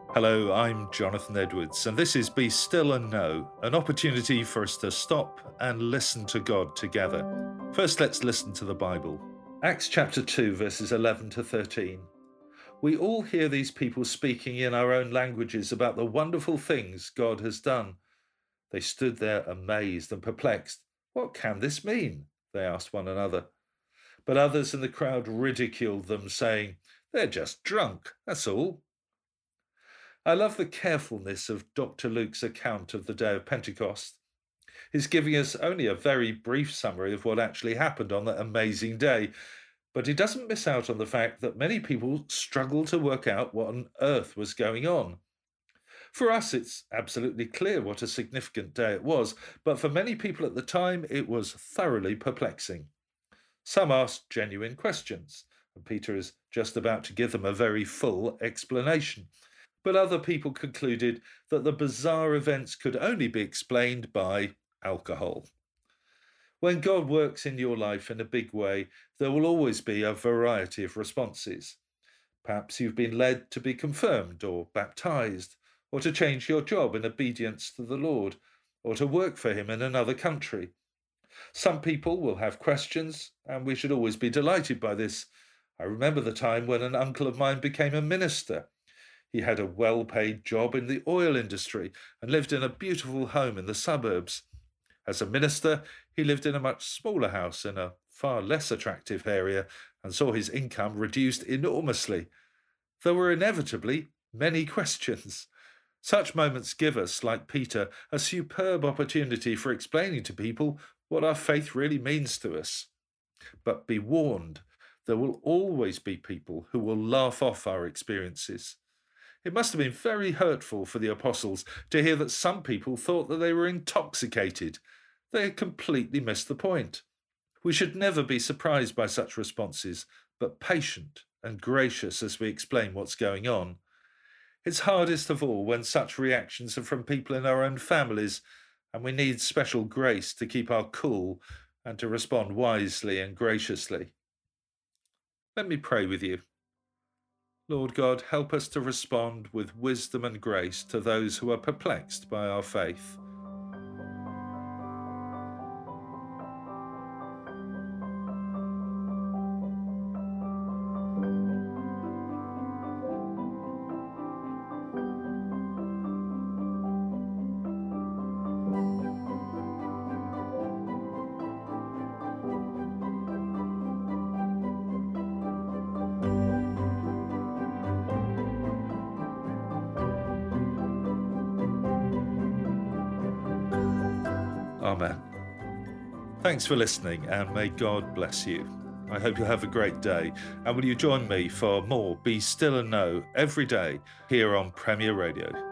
Hello, I'm Jonathan Edwards, and this is Be Still and Know, an opportunity for us to stop and listen to God together. First, let's listen to the Bible. Acts chapter 2, verses 11 to 13. We all hear these people speaking in our own languages about the wonderful things God has done. They stood there amazed and perplexed. What can this mean? They asked one another. But others in the crowd ridiculed them, saying, They're just drunk, that's all. I love the carefulness of Dr. Luke's account of the day of Pentecost. He's giving us only a very brief summary of what actually happened on that amazing day, but he doesn't miss out on the fact that many people struggle to work out what on earth was going on. For us, it's absolutely clear what a significant day it was, but for many people at the time, it was thoroughly perplexing. Some asked genuine questions, and Peter is just about to give them a very full explanation. But other people concluded that the bizarre events could only be explained by alcohol. When God works in your life in a big way, there will always be a variety of responses. Perhaps you've been led to be confirmed or baptized, or to change your job in obedience to the Lord, or to work for Him in another country. Some people will have questions, and we should always be delighted by this. I remember the time when an uncle of mine became a minister. He had a well-paid job in the oil industry and lived in a beautiful home in the suburbs. As a minister, he lived in a much smaller house in a far less attractive area and saw his income reduced enormously. There were inevitably many questions. Such moments give us, like Peter, a superb opportunity for explaining to people what our faith really means to us. But be warned, there will always be people who will laugh off our experiences. It must have been very hurtful for the apostles to hear that some people thought that they were intoxicated. They had completely missed the point. We should never be surprised by such responses, but patient and gracious as we explain what's going on. It's hardest of all when such reactions are from people in our own families, and we need special grace to keep our cool and to respond wisely and graciously. Let me pray with you. Lord God, help us to respond with wisdom and grace to those who are perplexed by our faith. Amen. Thanks for listening, and may God bless you. I hope you'll have a great day, and will you join me for more Be Still and Know every day here on Premier Radio.